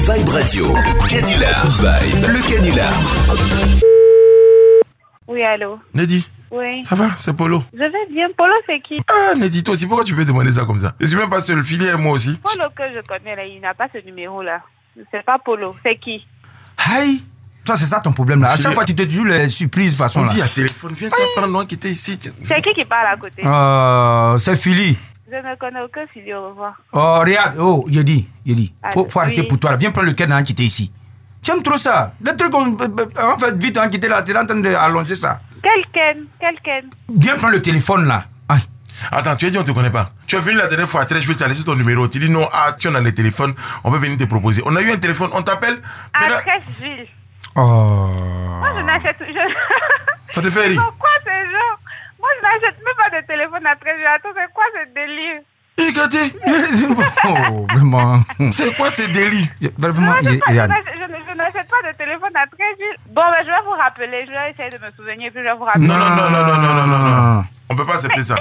Vibe Radio, le canular. Vibe, le canular. Oui, allô. Neddy. Oui. Ça va, c'est Polo. Je vais bien. Polo, c'est qui? Ah, Neddy, toi aussi, pourquoi tu peux demander ça comme ça? Je suis même pas seul, Filet, moi aussi. Polo que je connais, là, il n'a pas ce numéro-là. C'est pas Polo, c'est qui? Aïe. Toi, c'est ça ton problème là. À chaque fois, tu te joues les surprises de façon On là. dit à téléphone, viens prendre moi qui était ici. C'est qui parle à côté? C'est Philly. Je ne connais aucun Philly, au revoir. Oh, regarde. Oh, il dit. Faut arrêter oui. pour toi. Viens prendre le cadenas qui était ici. Tu aimes trop ça. Le truc, en fait, vite, qui était là, tu es en train d'allonger ça. Quelqu'un. Viens prendre le téléphone là. Aïe. Attends, tu as dit on te connaît pas. Tu es venu la dernière fois à 13, je vais te laisser ton numéro. Tu dis non, tu as le téléphone, on peut venir te proposer. On a eu un téléphone, on t'appelle. À Trècheville. Oh. Moi, je n'achète... Ça te fait rire? Pourquoi ces gens? Moi, je n'achète même pas de téléphone à Trècheville. Attends, c'est quoi ce délire? Oh, vraiment. C'est quoi ces délits? Vraiment, je n'achète pas de téléphone à Trècheville. Bon, ben, je vais vous rappeler. Je vais essayer de me souvenir, puis je vais vous rappeler. Non. On peut pas accepter ça.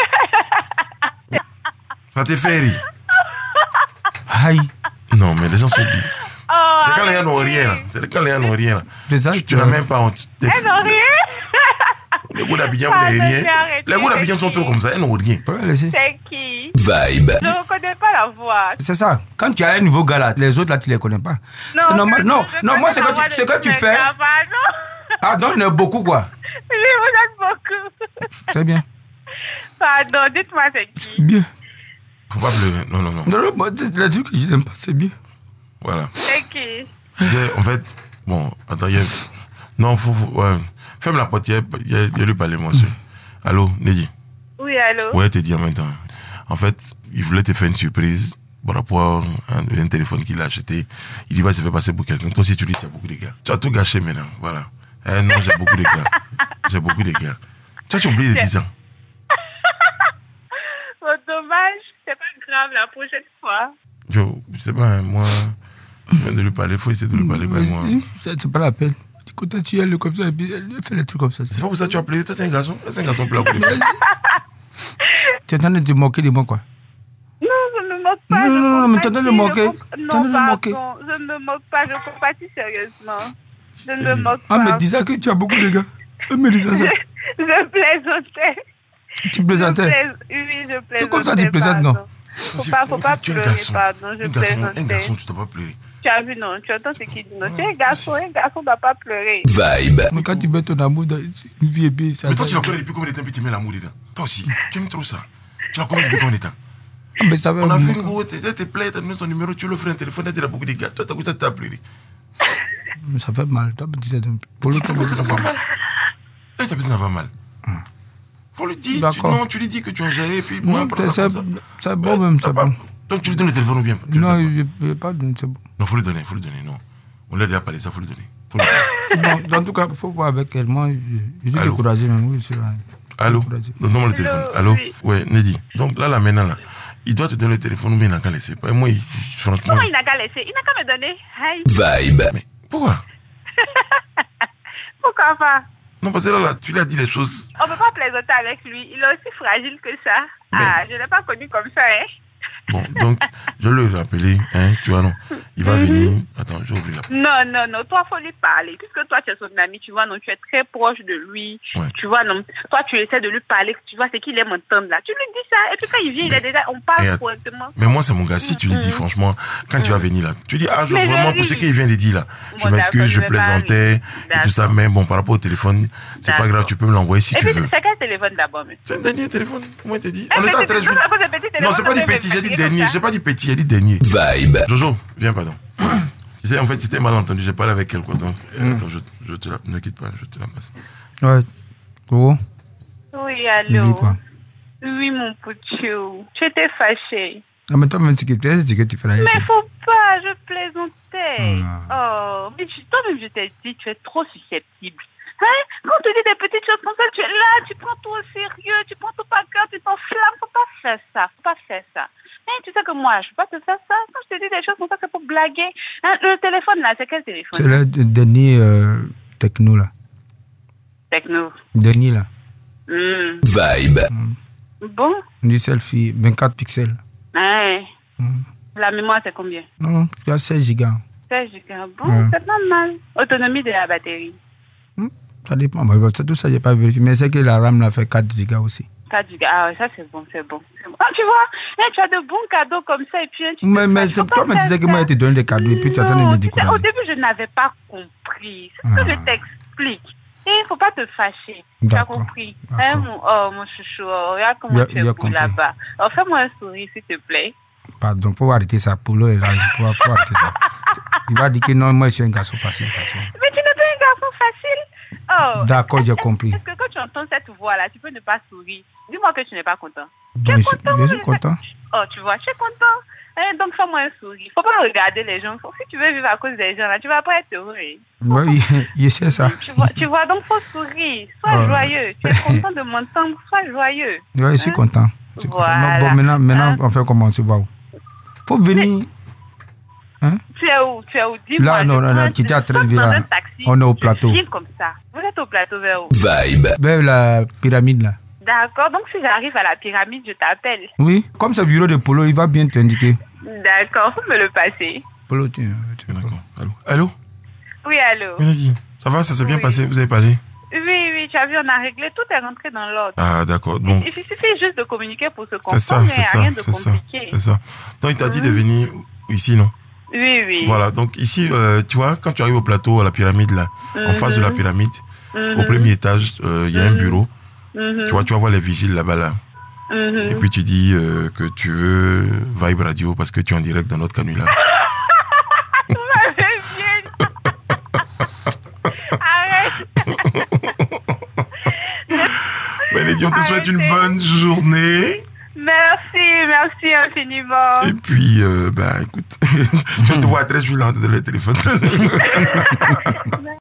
Ça te fait rire? Aïe. Non, mais les gens sont bizarres. Oh, C'est quand les gens n'ont rien là. C'est quand les gens n'ont rien là. C'est ça, Tu n'as même pas honte. elles n'ont rien. Les goûts d'Abidjan, vous n'avez rien. Les goûts d'Abidjan sont trop comme ça, elles n'ont rien. C'est qui? Vibe. Je ne reconnais pas la voix. C'est ça. Quand tu as un nouveau gars là, les autres là, tu les connais pas. C'est normal. Non, moi, c'est que tu fais. Ah, donc, il y en a beaucoup quoi. Oui, vous êtes beaucoup. C'est bien. Pardon, dites-moi c'est qui? C'est bien. Faut pas pleurer. Non. Non, moi, c'est la truc que je n'aime pas, c'est bien. Voilà. C'est qui? Tu sais, en fait, bon, attends, non, ouais. Ferme la porte, il y a lui parler, moi aussi. Allô, Neddy? Oui, allô? Ouais, t'es dit en même temps. En fait, il voulait te faire une surprise par rapport à un téléphone qu'il a acheté. Il dit, va se faire passer pour quelqu'un. Toi aussi, tu dis, tu as beaucoup de gars. Tu as tout gâché maintenant, voilà. Non, j'ai beaucoup de gars. Tu as oublié de dire ça. Oh, dommage, c'est pas grave la prochaine fois. Je sais pas, moi, je viens de lui parler, il faut essayer de lui parler par moi. C'est pas la peine. Quand tu es comme ça, et puis elle fait les trucs comme ça. C'est pas pour ça que tu as appelé, toi, t'es un garçon. C'est un garçon plat. Tu es en train de te moquer de moi, quoi. Non, je ne me moque pas. Non, mais tu es en train de moquer. Non, pardon, je ne me moque pas, je compatis sérieusement. Je ne me moque pas. Ah, mais dis ça que tu as beaucoup de gars. Mais dis ça. Je plaisantais. Tu plaisantais? Oui, je plaisantais. C'est comme ça que tu plaisantes, non? Faut pas pleurer, pardon, je plaisantais. Un garçon, tu dois pas pleurer. Tu as vu, non? Tu entends ce qu'il dit, non? Tu es un garçon ne doit pas pleurer. Vibe. Mais quand tu mets ton amour dans une vie et puis ça... Mais toi, tu la connais depuis combien de temps, puis tu mets l'amour dedans? Toi aussi, tu aimes trop ça. Tu la connais depuis combien de temps? Mais ça va... On a fait une go, t'es plaît, t'as donné son numéro, tu lui offres un téléphone, t'as beaucoup de gars. Toi, t'as goûté, t'as pleuré. Mais ça fait mal. Toi, tu sais, pour l'autre, ça va mal. Et ta personne va mal. Faut lui dire. Non, tu lui dis que tu as géré, puis moi, c'est bon même, c'est bon. Donc tu lui donnes le téléphone ou bien? Non, il ne pas donner, c'est bon. Non, faut lui donner, non. On l'a déjà parlé, ça, faut lui donner. Non, en tout cas, il faut voir avec elle. Moi, je suis découragé, même. Oui, allô? Donne-moi le téléphone. Allô? Oui, Neddy. Donc là, maintenant, là, il doit te donner le téléphone ou bien il n'a qu'à laisser. Moi, franchement. Comment il n'a qu'à laisser? Il n'a qu'à me donner. Hey. Vibe. Mais pourquoi? Pourquoi pas? Non, parce que là, tu lui as dit les choses. On ne peut pas plaisanter avec lui. Il est aussi fragile que ça. Mais... Ah, je ne l'ai pas connu comme ça, hein. Bon, donc, je lui ai rappelé, hein, tu vois, non. Il va venir. Attends, je vais ouvrir la porte. Non. Toi, il faut lui parler. Puisque toi, tu es son ami, tu vois, non, tu es très proche de lui. Ouais. Tu vois, non. Toi, tu essaies de lui parler. Tu vois, c'est qu'il aime entendre là. Tu lui dis ça. Et puis quand il vient, il est déjà. On parle correctement. Mais moi, c'est mon gars. Si tu lui dis, franchement, quand tu vas venir là, tu dis, je vraiment, pour ce qu'il vient de dire là, je m'excuse, je plaisantais et tout ça. Mais bon, par rapport au téléphone, c'est pas grave, tu peux me l'envoyer si tu veux. C'est quel téléphone d'abord, mais? C'est un dernier téléphone. Comment il t'a dit? On était à 13 jours. Non, c'est pas du petit, j'ai dit dernier. J'ai pas dit petit, j'ai dit dernier. Vibe. Jojo, viens, pardon. En fait, c'était mal entendu. J'ai parlé avec elle, quoi. Donc, attends, je te la... Ne quitte pas, je te la passe. Ouais. Oh. Oui, allô. Quoi? Oui, mon pouchou. J'étais fâchée. Ah, mais toi, même si tu fais la... Mais faut pas, je plaisantais. Oh, mais toi-même, je t'ai dit, tu es trop susceptible. Hein? Quand on te dit des petites choses comme ça, tu es là, tu prends tout au sérieux, tu prends tout par cœur, tu t'enflammes. Faut pas faire ça. Hein, tu sais que moi, je peux pas te faire ça. Quand je te dis des choses comme ça, c'est pour blaguer. Hein, le téléphone, là, c'est quel téléphone? C'est le dernier techno, là. Techno. Dernier, là. Vibe. Bon? Du selfie, 24 pixels. Ouais. La mémoire, c'est combien? Non, tu as 16 gigas. Montage giga, bon, c'est pas mal. Autonomie de la batterie. Ça dépend. Tout ça, j'ai pas vérifié. Mais c'est que la RAM l'a fait 4 gigas aussi. 4 gigas, ah, ça c'est bon. Ah, tu vois, tu as de bons cadeaux comme ça et puis... Mais c'est toi, tu disais que moi, je te donne des cadeaux et puis tu attends de me décourager. Au début, je n'avais pas compris. C'est ce que je t'explique. Il ne faut pas te fâcher. Tu as compris. Mon chouchou, regarde comment tu es beau là-bas. Fais-moi un sourire, s'il te plaît. Pardon, faut arrêter ça. Polo est là. Faut arrêter ça. Il va dire que non, moi, je suis un garçon facile. Mais tu n'es pas un garçon facile. Oh. D'accord, j'ai compris. Est-ce que quand tu entends cette voix-là, tu peux ne pas sourire? Dis-moi que tu n'es pas content. Je suis content. Oh, tu vois, tu es content. Donc, fais-moi un sourire. Il ne faut pas regarder les gens. Si tu veux vivre à cause des gens, là, tu ne vas pas être heureux. Oui, je sais ça. Tu vois, donc, il faut sourire. Sois joyeux. Tu es content de m'entendre. Sois joyeux. Oui, je suis content. Voilà. Bon, maintenant, on fait comment? Tu vas où? Faut venir. Hein? Tu es où? Dis-moi. Là, non, tu es à Tréville. On est au plateau. Comme ça. Vous êtes au plateau vers où? Vibe. Vers la pyramide, là. D'accord, donc si j'arrive à la pyramide, je t'appelle. Oui, comme c'est le bureau de Polo, il va bien t'indiquer. D'accord, faut me le passer. Polo, tu d'accord. Allô? Oui, allô? Mélodie, ça va, ça s'est bien passé, vous avez parlé? Oui, tu as vu, on a réglé, tout est rentré dans l'ordre. Ah, d'accord, bon. Il suffit juste de communiquer pour se comprendre, c'est ça, rien de compliqué. C'est ça. Donc, il t'a dit de venir ici, non? Oui. Voilà, donc ici, tu vois, quand tu arrives au plateau, à la pyramide, là, en face de la pyramide, au premier étage, il y a un bureau. Tu vois, voir les vigiles là-bas, là. Et puis tu dis que tu veux Vibe Radio parce que tu es en direct dans notre canular. Arrête. Mélodie, on te souhaite une bonne journée. Merci infiniment. Et puis, écoute, je te vois à 13 jours là, dans le téléphone.